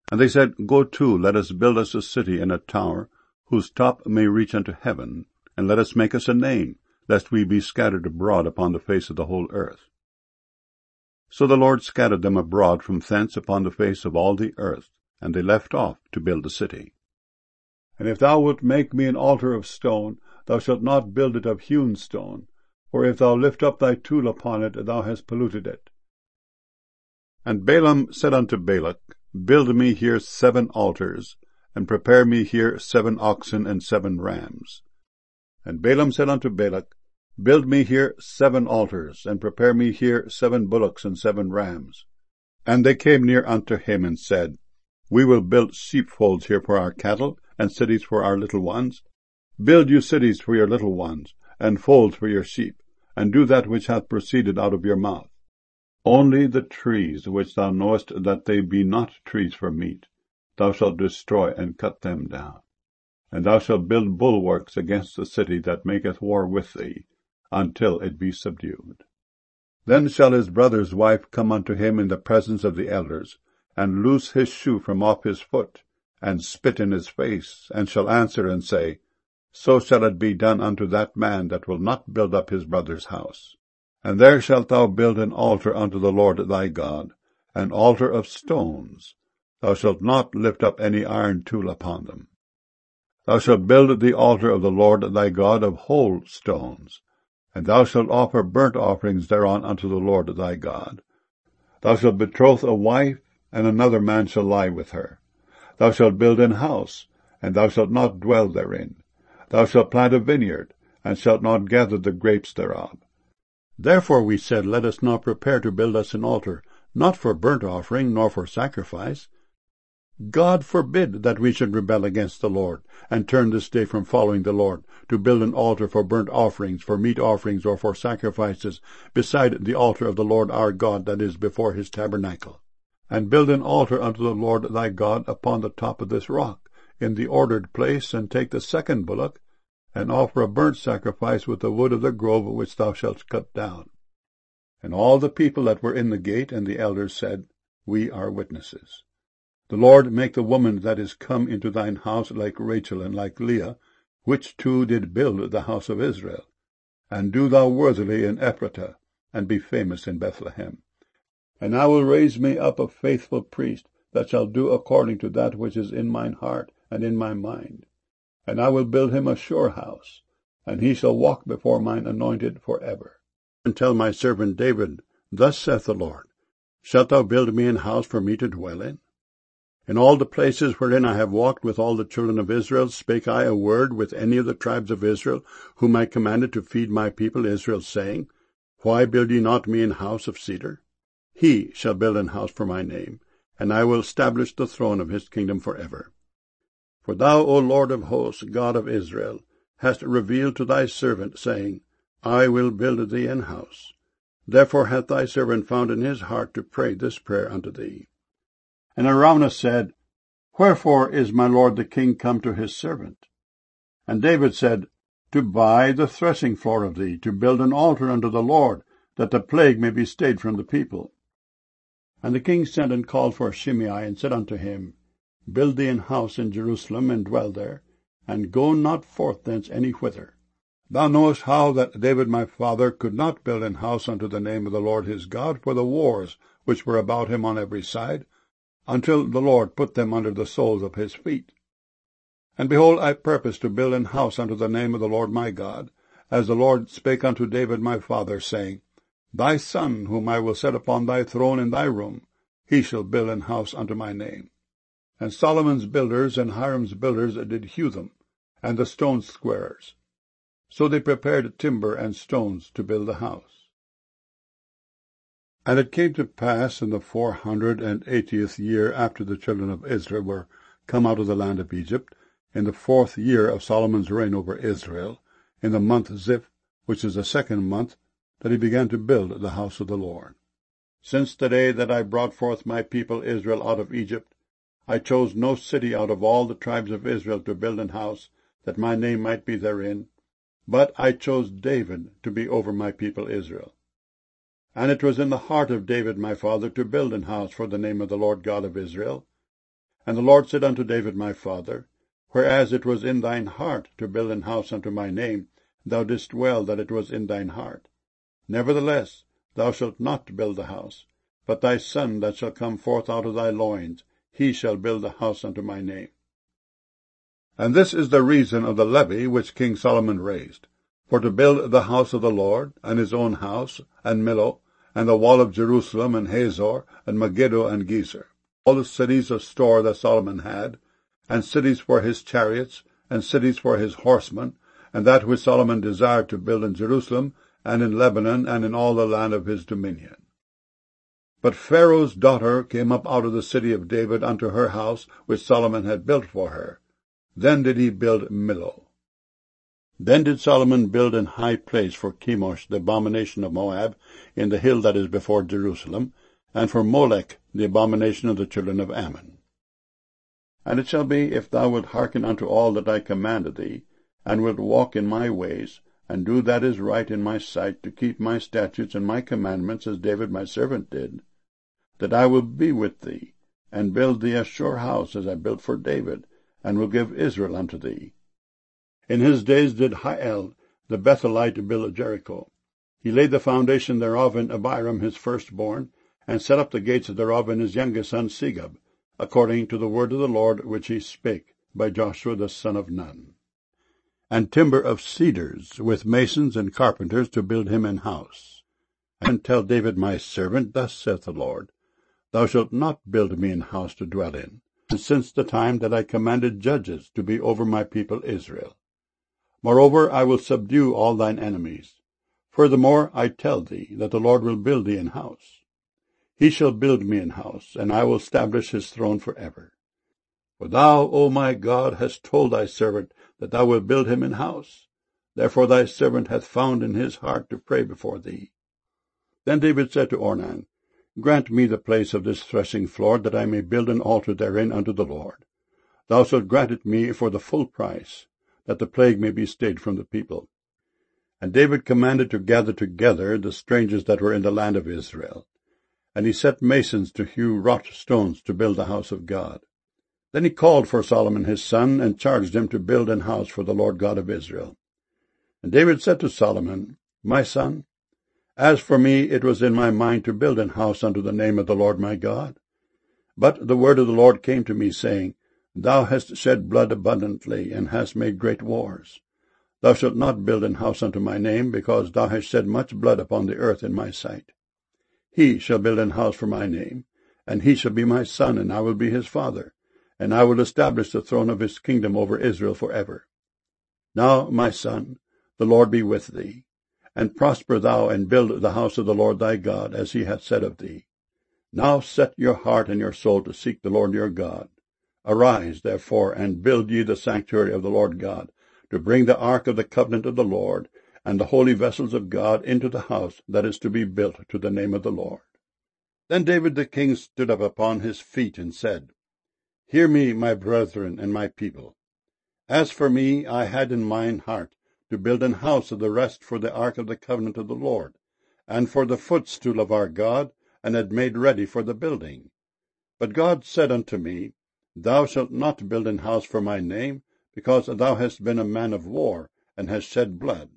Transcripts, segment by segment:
And they said, Go to, let us build us a city and a tower, whose top may reach unto heaven, and let us make us a name, lest we be scattered abroad upon the face of the whole earth. So the Lord scattered them abroad from thence upon the face of all the earth, and they left off to build the city. And if thou wilt make me an altar of stone, thou shalt not build it of hewn stone, for if thou lift up thy tool upon it, thou hast polluted it. And Balaam said unto Balak, Build me here 7 altars, and prepare me here 7 oxen and 7 rams. And Balaam said unto Balak, Build me here 7 altars, and prepare me here 7 bullocks and 7 rams. And they came near unto him, and said, We will build sheepfolds here for our cattle, and cities for our little ones. Build you cities for your little ones, and folds for your sheep, and do that which hath proceeded out of your mouth. Only the trees which thou knowest that they be not trees for meat, thou shalt destroy and cut them down. And thou shalt build bulwarks against the city that maketh war with thee, until it be subdued. Then shall his brother's wife come unto him in the presence of the elders, and loose his shoe from off his foot, and spit in his face, and shall answer and say, So shall it be done unto that man that will not build up his brother's house. And there shalt thou build an altar unto the Lord thy God, an altar of stones. Thou shalt not lift up any iron tool upon them. Thou shalt build the altar of the Lord thy God of whole stones, and thou shalt offer burnt offerings thereon unto the Lord thy God. Thou shalt betroth a wife, and another man shall lie with her. Thou shalt build an house, and thou shalt not dwell therein. Thou shalt plant a vineyard, and shalt not gather the grapes thereof. Therefore we said, Let us now prepare to build us an altar, not for burnt offering, nor for sacrifice. God forbid that we should rebel against the Lord, and turn this day from following the Lord, to build an altar for burnt offerings, for meat offerings, or for sacrifices, beside the altar of the Lord our God that is before his tabernacle. And build an altar unto the Lord thy God upon the top of this rock, in the ordered place, and take the 2nd bullock, and offer a burnt sacrifice with the wood of the grove which thou shalt cut down. And all the people that were in the gate and the elders said, We are witnesses. The Lord make the woman that is come into thine house like Rachel and like Leah, which two did build the house of Israel. And do thou worthily in Ephratah, and be famous in Bethlehem. And I will raise me up a faithful priest, that shall do according to that which is in mine heart and in my mind. And I will build him a sure house, and he shall walk before mine anointed for ever. And tell my servant David, Thus saith the Lord, Shalt thou build me an house for me to dwell in? In all the places wherein I have walked with all the children of Israel, spake I a word with any of the tribes of Israel, whom I commanded to feed my people Israel, saying, Why build ye not me an house of cedar? He shall build an house for my name, and I will establish the throne of his kingdom for ever. For thou, O Lord of hosts, God of Israel, hast revealed to thy servant, saying, I will build thee an house. Therefore hath thy servant found in his heart to pray this prayer unto thee. And Araunah said, Wherefore is my lord the king come to his servant? And David said, To buy the threshing floor of thee, to build an altar unto the Lord, that the plague may be stayed from the people. And the king sent and called for Shimei, and said unto him, Build thee an house in Jerusalem, and dwell there, and go not forth thence any whither. Thou knowest how that David my father could not build an house unto the name of the Lord his God for the wars which were about him on every side, until the Lord put them under the soles of his feet. And behold, I purpose to build an house unto the name of the Lord my God, as the Lord spake unto David my father, saying, Thy son, whom I will set upon thy throne in thy room, he shall build an house unto my name. And Solomon's builders and Hiram's builders did hew them, and the stone squarers. So they prepared timber and stones to build the house. And it came to pass in the 480th year after the children of Israel were come out of the land of Egypt, in the 4th year of Solomon's reign over Israel, in the month Ziph, which is the 2nd month, that he began to build the house of the Lord. Since the day that I brought forth my people Israel out of Egypt, I chose no city out of all the tribes of Israel to build an house, that my name might be therein, but I chose David to be over my people Israel. And it was in the heart of David my father to build an house for the name of the Lord God of Israel. And the Lord said unto David my father, Whereas it was in thine heart to build an house unto my name, thou didst well that it was in thine heart. Nevertheless, thou shalt not build the house, but thy son that shall come forth out of thy loins, he shall build the house unto my name. And this is the reason of the levy which King Solomon raised, for to build the house of the Lord, and his own house, and Millo, and the wall of Jerusalem, and Hazor, and Megiddo, and Gezer, all the cities of store that Solomon had, and cities for his chariots, and cities for his horsemen, and that which Solomon desired to build in Jerusalem, and in Lebanon, and in all the land of his dominion. But Pharaoh's daughter came up out of the city of David unto her house, which Solomon had built for her. Then did he build Millo. Then did Solomon build an high place for Chemosh, the abomination of Moab, in the hill that is before Jerusalem, and for Molech, the abomination of the children of Ammon. And it shall be, if thou wilt hearken unto all that I commanded thee, and wilt walk in my ways, and do that is right in my sight, to keep my statutes and my commandments, as David my servant did, that I will be with thee, and build thee a sure house, as I built for David, and will give Israel unto thee. In his days did Hiel the Bethelite build Jericho. He laid the foundation thereof in Abiram his firstborn, and set up the gates thereof in his youngest son Segub, according to the word of the Lord which he spake by Joshua the son of Nun. And timber of cedars, with masons and carpenters, to build him an house. And tell David my servant, Thus saith the Lord, Thou shalt not build me an house to dwell in, since the time that I commanded judges to be over my people Israel. Moreover, I will subdue all thine enemies. Furthermore, I tell thee that the Lord will build thee an house. He shall build me an house, and I will establish his throne for ever. For thou, O my God, hast told thy servant that thou wilt build him an house. Therefore thy servant hath found in his heart to pray before thee. Then David said to Ornan, Grant me the place of this threshing floor, that I may build an altar therein unto the Lord. Thou shalt grant it me for the full price, that the plague may be stayed from the people. And David commanded to gather together the strangers that were in the land of Israel. And he set masons to hew wrought stones to build the house of God. Then he called for Solomon his son, and charged him to build an house for the Lord God of Israel. And David said to Solomon, My son, as for me, it was in my mind to build an house unto the name of the Lord my God. But the word of the Lord came to me, saying, Thou hast shed blood abundantly, and hast made great wars. Thou shalt not build an house unto my name, because thou hast shed much blood upon the earth in my sight. He shall build an house for my name, and he shall be my son, and I will be his father, and I will establish the throne of his kingdom over Israel forever. Now, my son, the Lord be with thee, and prosper thou, and build the house of the Lord thy God, as he hath said of thee. Now set your heart and your soul to seek the Lord your God. Arise, therefore, and build ye the sanctuary of the Lord God, to bring the ark of the covenant of the Lord, and the holy vessels of God into the house that is to be built to the name of the Lord. Then David the king stood up upon his feet, and said, Hear me, my brethren and my people. As for me, I had in mine heart to build an house of the rest for the ark of the covenant of the Lord, and for the footstool of our God, and had made ready for the building. But God said unto me, Thou shalt not build an house for my name, because thou hast been a man of war, and hast shed blood.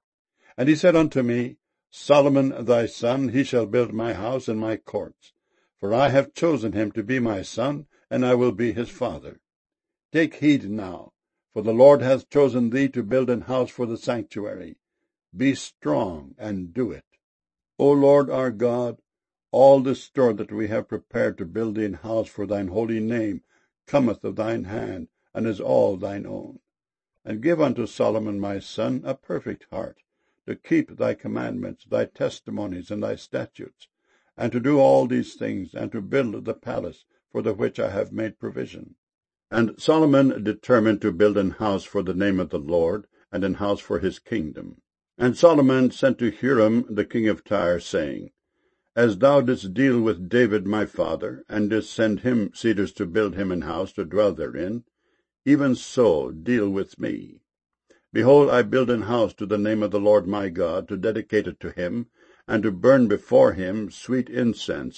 And he said unto me, Solomon thy son, he shall build my house and my courts. For I have chosen him to be my son, and I will be his father. Take heed now, for the Lord hath chosen thee to build an house for the sanctuary. Be strong, and do it. O Lord our God, all this store that we have prepared to build thee an house for thine holy name cometh of thine hand, and is all thine own. And give unto Solomon my son a perfect heart, to keep thy commandments, thy testimonies, and thy statutes, and to do all these things, and to build the palace for the which I have made provision. And Solomon determined to build an house for the name of the Lord, and an house for his kingdom. And Solomon sent to Hiram the king of Tyre, saying, As thou didst deal with David my father, and didst send him cedars to build him an house to dwell therein, even so deal with me. Behold, I build an house to the name of the Lord my God, to dedicate it to him, and to burn before him sweet incense,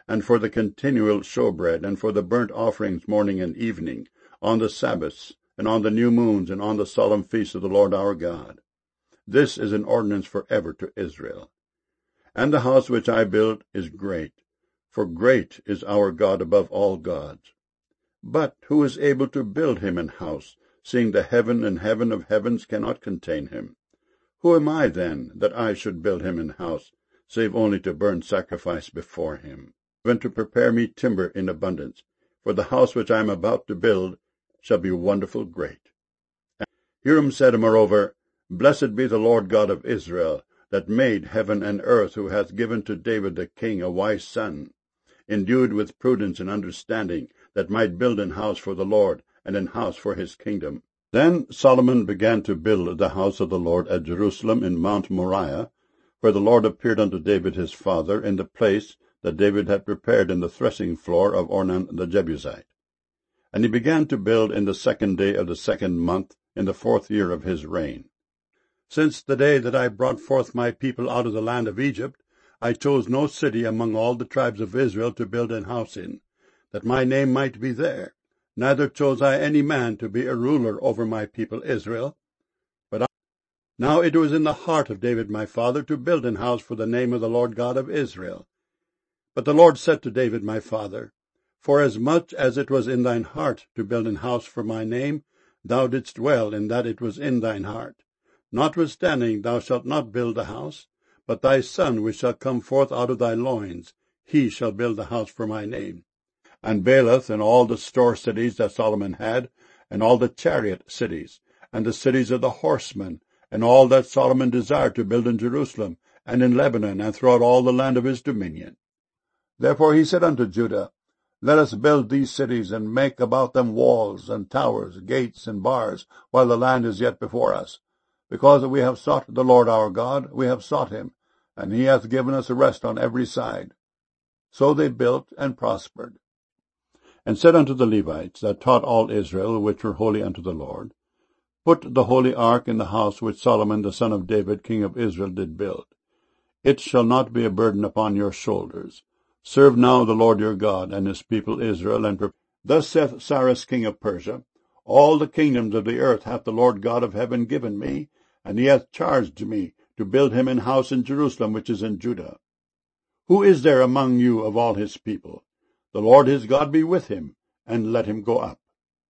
and for the continual showbread, and for the burnt offerings morning and evening, on the Sabbaths, and on the new moons, and on the solemn feasts of the Lord our God. This is an ordinance for ever to Israel. And the house which I build is great, for great is our God above all gods. But who is able to build him an house, seeing the heaven and heaven of heavens cannot contain him? Who am I, then, that I should build him an house, save only to burn sacrifice before him, and to prepare me timber in abundance? For the house which I am about to build shall be wonderful great. And Hiram said moreover, Blessed be the Lord God of Israel, that made heaven and earth, who hath given to David the king a wise son, endued with prudence and understanding, that might build an house for the Lord, and an house for his kingdom. Then Solomon began to build the house of the Lord at Jerusalem in Mount Moriah, where the Lord appeared unto David his father, in the place that David had prepared in the threshing floor of Ornan the Jebusite. And he began to build in the 2nd day of the 2nd month, in the 4th year of his reign. Since the day that I brought forth my people out of the land of Egypt, I chose no city among all the tribes of Israel to build an house in, that my name might be there. Neither chose I any man to be a ruler over my people Israel. Now it was in the heart of David my father to build an house for the name of the Lord God of Israel. But the Lord said to David my father, Forasmuch as it was in thine heart to build an house for my name, thou didst well in that it was in thine heart. Notwithstanding thou shalt not build the house, but thy son which shall come forth out of thy loins, he shall build the house for my name. And Baalath and all the store cities that Solomon had, and all the chariot cities, and the cities of the horsemen, and all that Solomon desired to build in Jerusalem, and in Lebanon, and throughout all the land of his dominion. Therefore he said unto Judah, Let us build these cities, and make about them walls, and towers, gates, and bars, while the land is yet before us. Because we have sought the Lord our God, we have sought him, and he hath given us rest on every side. So they built and prospered. And said unto the Levites that taught all Israel, which were holy unto the Lord, Put the holy ark in the house which Solomon the son of David king of Israel did build. It shall not be a burden upon your shoulders. Serve now the Lord your God and his people Israel, and Thus saith Cyrus king of Persia, All the kingdoms of the earth hath the Lord God of heaven given me, and he hath charged me to build him an house in Jerusalem which is in Judah. Who is there among you of all his people? The Lord his God be with him, and let him go up.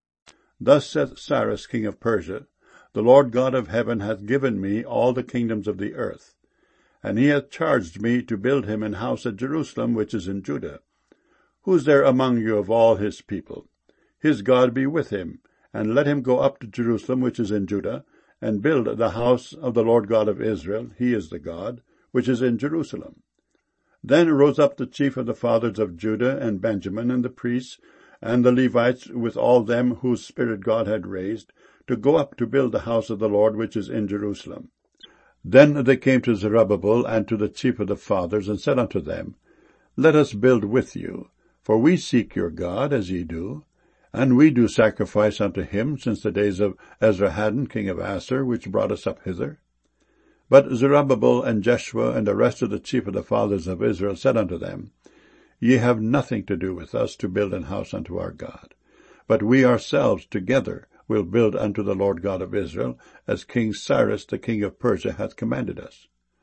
Thus saith Cyrus king of Persia, The Lord God of heaven hath given me all the kingdoms of the earth, and he hath charged me to build him an house at Jerusalem which is in Judah. Who is there among you of all his people? His God be with him, and let him go up to Jerusalem which is in Judah, and build the house of the Lord God of Israel, he is the God, which is in Jerusalem. Then rose up the chief of the fathers of Judah and Benjamin, and the priests, and the Levites, with all them whose spirit God had raised, to go up to build the house of the Lord which is in Jerusalem. Then they came to Zerubbabel and to the chief of the fathers, and said unto them, Let us build with you, for we seek your God, as ye do, and we do sacrifice unto him since the days of Esarhaddon king of Assur, which brought us up hither. But Zerubbabel and Jeshua and the rest of the chief of the fathers of Israel said unto them, Ye have nothing to do with us to build an house unto our God, but we ourselves together will build unto the Lord God of Israel, as King Cyrus the king of Persia hath commanded us.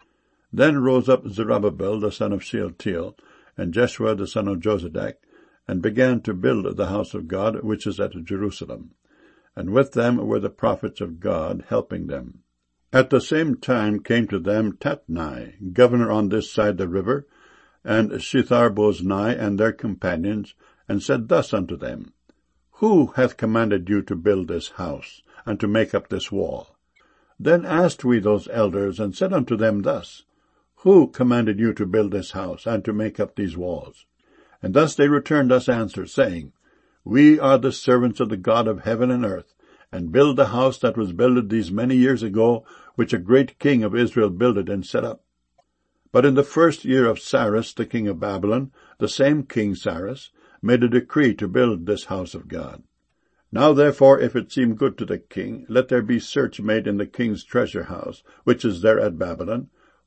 Then rose up Zerubbabel the son of Shealtiel, and Jeshua the son of Jozadak, and began to build the house of God which is at Jerusalem. And with them were the prophets of God helping them. At the same time came to them Tatnai, governor on this side the river, and Shethar-boznai and their companions, and said thus unto them, Who hath commanded you to build this house, and to make up this wall? Then asked we those elders, and said unto them thus, Who commanded you to build this house, and to make up these walls? And thus they returned us answer, saying, We are the servants of the God of heaven and earth, and build the house that was builded these many years ago, which a great king of Israel builded and set up. But in the 1st year of Cyrus the king of Babylon, the same King Cyrus made a decree to build this house of God. Now therefore, if it seem good to the king, let there be search made in the king's treasure house, which is there at Babylon,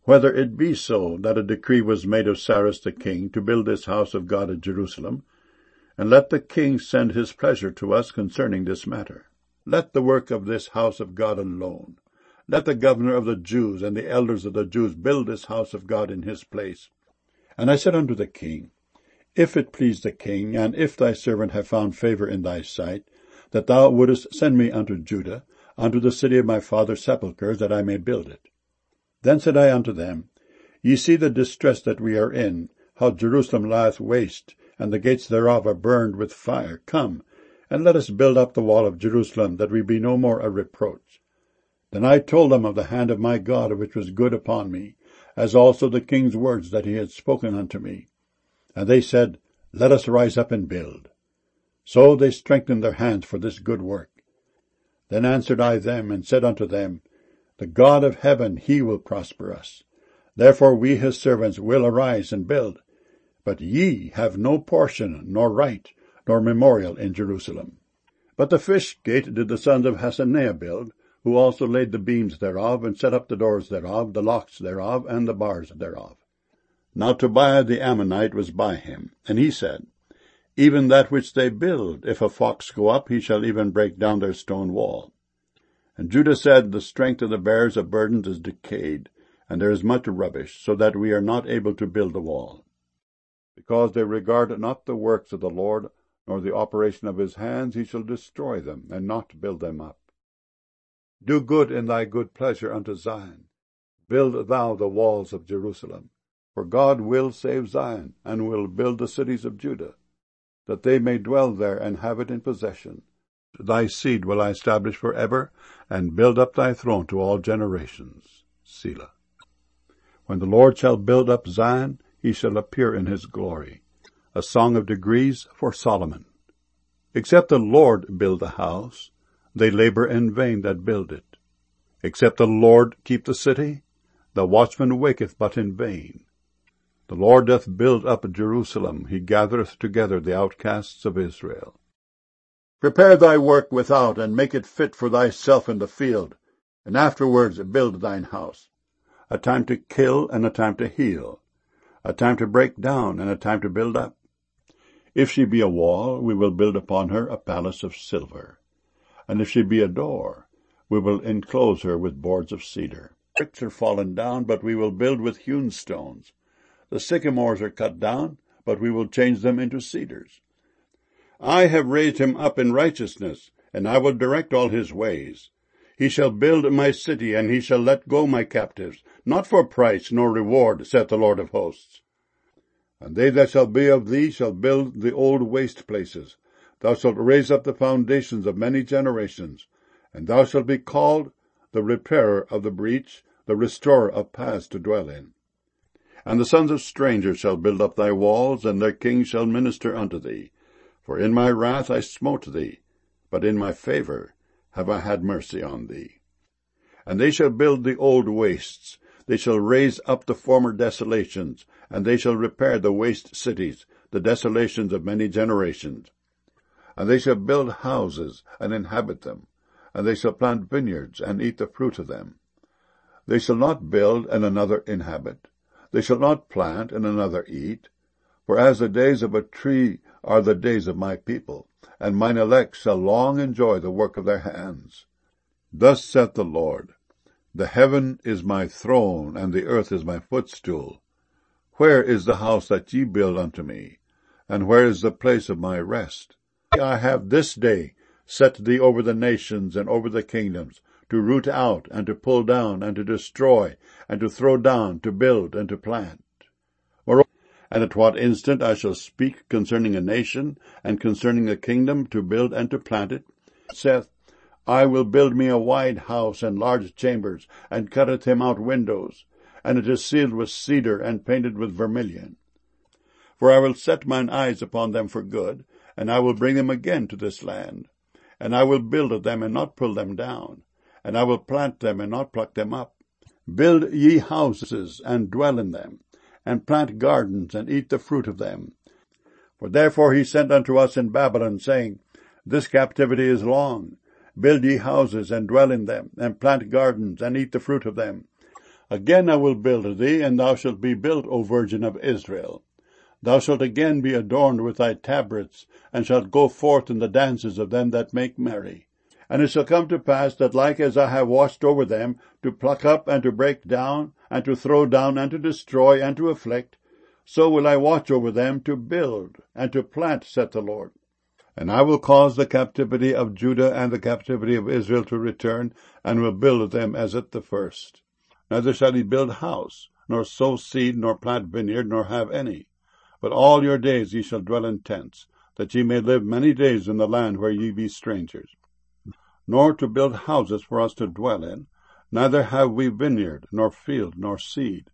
whether it be so that a decree was made of Cyrus the king to build this house of God at Jerusalem, and let the king send his pleasure to us concerning this matter. Let the work of this house of God alone. Let the governor of the Jews and the elders of the Jews build this house of God in his place. And I said unto the king, If it please the king, and if thy servant have found favor in thy sight, that thou wouldest send me unto Judah, unto the city of my father's sepulchres, that I may build it. Then said I unto them, Ye see the distress that we are in, how Jerusalem lieth waste, and the gates thereof are burned with fire. Come, and let us build up the wall of Jerusalem, that we be no more a reproach. Then I told them of the hand of my God, which was good upon me, as also the king's words that he had spoken unto me. And they said, Let us rise up and build. So they strengthened their hands for this good work. Then answered I them, and said unto them, The God of heaven, he will prosper us. Therefore we his servants will arise and build. But ye have no portion, nor right, nor memorial in Jerusalem. But the fish gate did the sons of Hassenaah build, who also laid the beams thereof, and set up the doors thereof, the locks thereof, and the bars thereof. Now Tobiah the Ammonite was by him, and he said, Even that which they build, if a fox go up, he shall even break down their stone wall. And Judah said, The strength of the bearers of burdens is decayed, and there is much rubbish, so that we are not able to build the wall. Because they regard not the works of the Lord, nor the operation of his hands, he shall destroy them, and not build them up. Do good in thy good pleasure unto Zion. Build thou the walls of Jerusalem. For God will save Zion, and will build the cities of Judah, that they may dwell there and have it in possession. Thy seed will I establish forever, and build up thy throne to all generations. Selah. When the Lord shall build up Zion, he shall appear in his glory. A song of degrees for Solomon. Except the Lord build the house, they labor in vain that build it. Except the Lord keep the city, the watchman waketh but in vain. The Lord doth build up Jerusalem, he gathereth together the outcasts of Israel. Prepare thy work without, and make it fit for thyself in the field, and afterwards build thine house. A time to kill and a time to heal, a time to break down and a time to build up. If she be a wall, we will build upon her a palace of silver. And if she be a door, we will enclose her with boards of cedar. Bricks are fallen down, but we will build with hewn stones. The sycamores are cut down, but we will change them into cedars. I have raised him up in righteousness, and I will direct all his ways. He shall build my city, and he shall let go my captives, not for price nor reward, saith the Lord of hosts. And they that shall be of thee shall build the old waste places. Thou shalt raise up the foundations of many generations, and thou shalt be called the repairer of the breach, the restorer of paths to dwell in. And the sons of strangers shall build up thy walls, and their kings shall minister unto thee. For in my wrath I smote thee, but in my favor have I had mercy on thee. And they shall build the old wastes, they shall raise up the former desolations, and they shall repair the waste cities, the desolations of many generations. And they shall build houses, and inhabit them, and they shall plant vineyards, and eat the fruit of them. They shall not build, and another inhabit. They shall not plant, and another eat. For as the days of a tree are the days of my people, and mine elect shall long enjoy the work of their hands. Thus saith the Lord, The heaven is my throne, and the earth is my footstool. Where is the house that ye build unto me? And where is the place of my rest? I have this day set thee over the nations and over the kingdoms, to root out, and to pull down, and to destroy, and to throw down, to build, and to plant. And at what instant I shall speak concerning a nation, and concerning a kingdom, to build and to plant it, saith, I will build me a wide house and large chambers, and cutteth him out windows, and it is sealed with cedar, and painted with vermilion. For I will set mine eyes upon them for good, and I will bring them again to this land. And I will build them, and not pull them down, and I will plant them, and not pluck them up. Build ye houses, and dwell in them, and plant gardens, and eat the fruit of them. For therefore he sent unto us in Babylon, saying, This captivity is long. Build ye houses, and dwell in them, and plant gardens, and eat the fruit of them. Again I will build thee, and thou shalt be built, O Virgin of Israel. Thou shalt again be adorned with thy tabrets, and shalt go forth in the dances of them that make merry. And it shall come to pass that like as I have watched over them, to pluck up and to break down, and to throw down and to destroy and to afflict, so will I watch over them to build and to plant, saith the Lord. And I will cause the captivity of Judah and the captivity of Israel to return, and will build them as at the first. Neither shall ye build house, nor sow seed, nor plant vineyard, nor have any. But all your days ye shall dwell in tents, that ye may live many days in the land where ye be strangers. Nor to build houses for us to dwell in, neither have we vineyard, nor field, nor seed.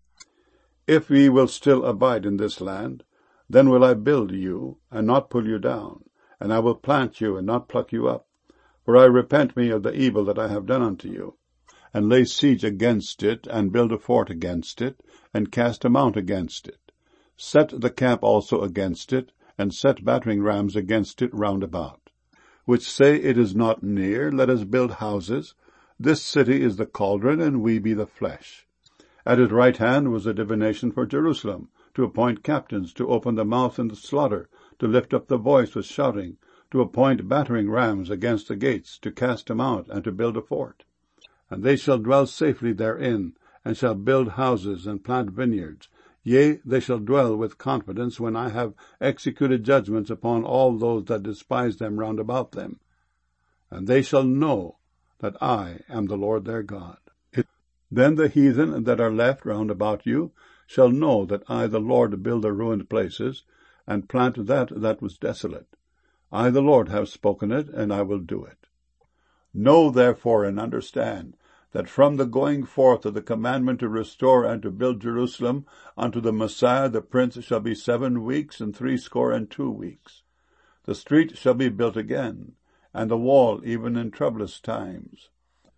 If ye will still abide in this land, then will I build you, and not pull you down, and I will plant you, and not pluck you up. For I repent me of the evil that I have done unto you, and lay siege against it, and build a fort against it, and cast a mount against it. Set the camp also against it, and set battering rams against it round about. Which say, it is not near, let us build houses. This city is the cauldron, and we be the flesh. At his right hand was a divination for Jerusalem, to appoint captains, to open the mouth in the slaughter, to lift up the voice with shouting, to appoint battering rams against the gates, to cast them out, and to build a fort. And they shall dwell safely therein, and shall build houses, and plant vineyards. Yea, they shall dwell with confidence when I have executed judgments upon all those that despise them round about them. And they shall know that I am the Lord their God. Then the heathen that are left round about you shall know that I the Lord build the ruined places, and plant that was desolate. I the Lord have spoken it, and I will do it. Know therefore and understand, that from the going forth of the commandment to restore and to build Jerusalem unto the Messiah the Prince shall be 7 weeks and 62 weeks. The street shall be built again, and the wall even in troublous times.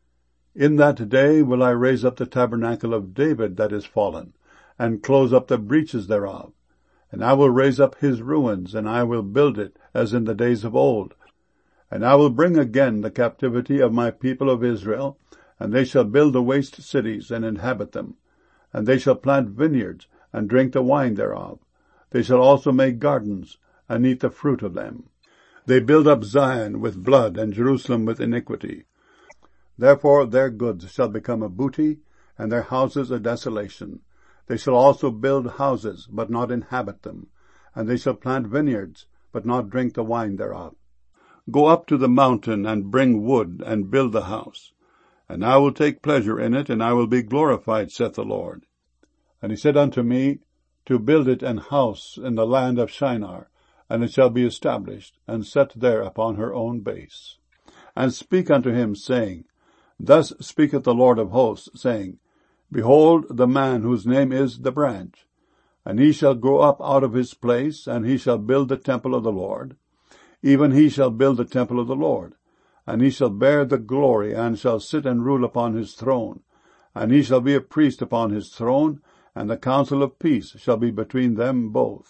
In that day will I raise up the tabernacle of David that is fallen, and close up the breaches thereof. And I will raise up his ruins, and I will build it as in the days of old. And I will bring again the captivity of my people of Israel, and they shall build the waste cities, and inhabit them. And they shall plant vineyards, and drink the wine thereof. They shall also make gardens, and eat the fruit of them. They build up Zion with blood, and Jerusalem with iniquity. Therefore their goods shall become a booty, and their houses a desolation. They shall also build houses, but not inhabit them. And they shall plant vineyards, but not drink the wine thereof. Go up to the mountain, and bring wood, and build the house. And I will take pleasure in it, and I will be glorified, saith the Lord. And he said unto me, to build it an house in the land of Shinar, and it shall be established, and set there upon her own base. And speak unto him, saying, Thus speaketh the Lord of hosts, saying, Behold the man whose name is the branch, and he shall grow up out of his place, and he shall build the temple of the Lord. Even he shall build the temple of the Lord. And he shall bear the glory, and shall sit and rule upon his throne. And he shall be a priest upon his throne, and the counsel of peace shall be between them both.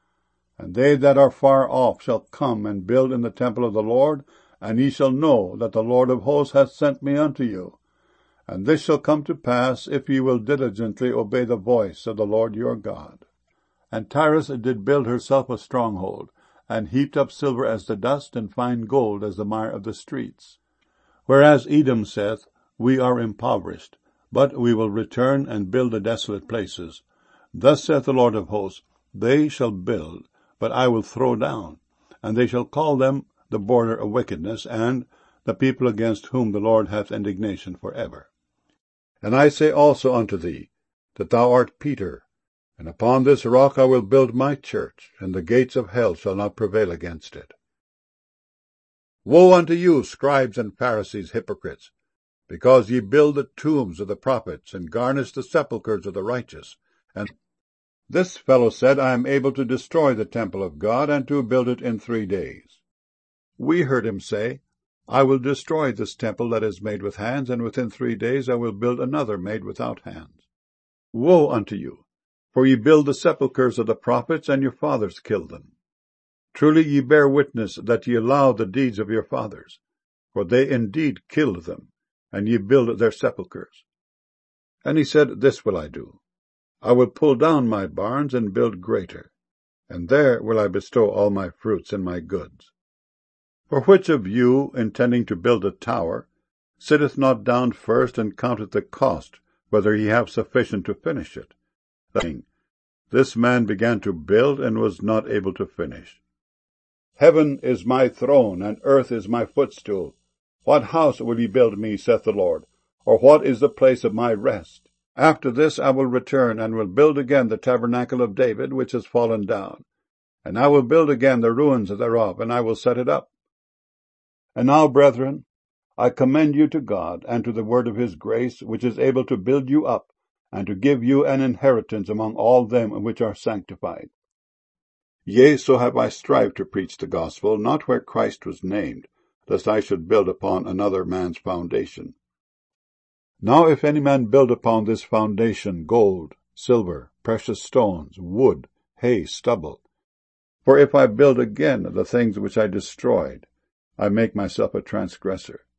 And they that are far off shall come and build in the temple of the Lord, and ye shall know that the Lord of hosts hath sent me unto you. And this shall come to pass, if ye will diligently obey the voice of the Lord your God. And Tyrus did build herself a stronghold, and heaped up silver as the dust, and fine gold as the mire of the streets. Whereas Edom saith, We are impoverished, but we will return and build the desolate places. Thus saith the Lord of hosts, They shall build, but I will throw down, and they shall call them the border of wickedness, and the people against whom the Lord hath indignation for ever. And I say also unto thee, that thou art Peter, and upon this rock I will build my church, and the gates of hell shall not prevail against it. Woe unto you, scribes and Pharisees, hypocrites, because ye build the tombs of the prophets, and garnish the sepulchres of the righteous. And this fellow said, I am able to destroy the temple of God, and to build it in 3 days. We heard him say, I will destroy this temple that is made with hands, and within 3 days I will build another made without hands. Woe unto you! For ye build the sepulchres of the prophets, and your fathers killed them. Truly ye bear witness that ye allow the deeds of your fathers, for they indeed killed them, and ye build their sepulchres. And he said, This will I do. I will pull down my barns and build greater, and there will I bestow all my fruits and my goods. For which of you, intending to build a tower, sitteth not down first and counteth the cost, whether he have sufficient to finish it? This man began to build and was not able to finish. Heaven is my throne, and earth is my footstool. What house will ye build me, saith the Lord? Or what is the place of my rest? After this I will return, and will build again the tabernacle of David, which is fallen down. And I will build again the ruins thereof, and I will set it up. And now, brethren, I commend you to God, and to the word of his grace, which is able to build you up, and to give you an inheritance among all them which are sanctified. Yea, so have I strived to preach the gospel, not where Christ was named, lest I should build upon another man's foundation. Now if any man build upon this foundation gold, silver, precious stones, wood, hay, stubble. For if I build again the things which I destroyed, I make myself a transgressor.